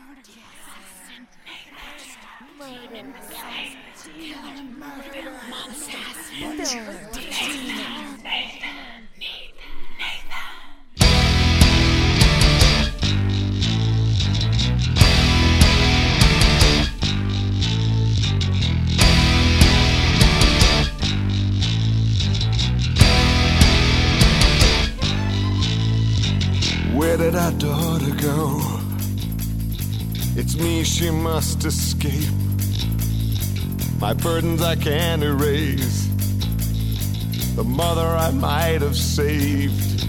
Where did our daughter go? It's me she must escape. My burdens I can't erase. The mother I might have saved.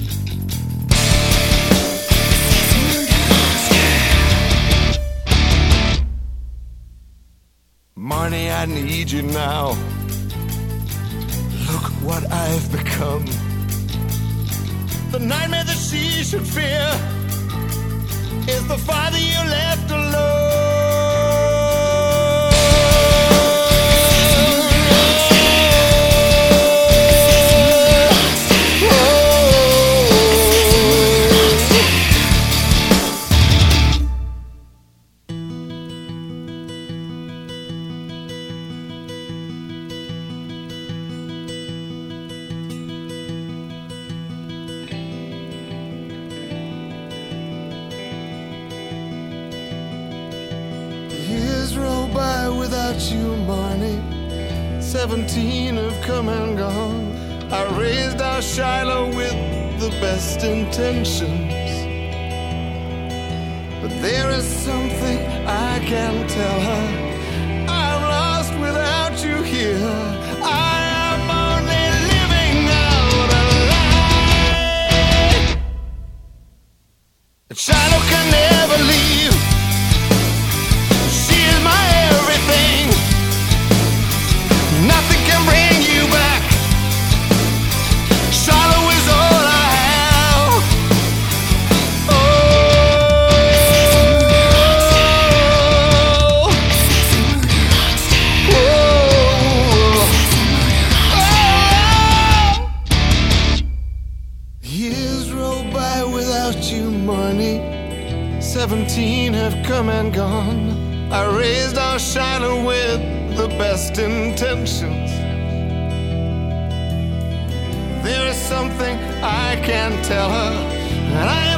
Marnie, I need you now. Look what I've become. The nightmare that she should fear is the father you left alone. Years roll by without you, Marnie. 17 have come and gone. I raised our Shiloh with the best intentions, but there is something I can't tell her. I'm lost without you here. I am only living out a lie. And Shiloh can never leave. Nothing can bring you back. Shiloh is all I have. Oh, years roll by without you, Marnie. 17 have come and gone. I raised our Shiloh with the best intentions. There is something I can't tell her, and I am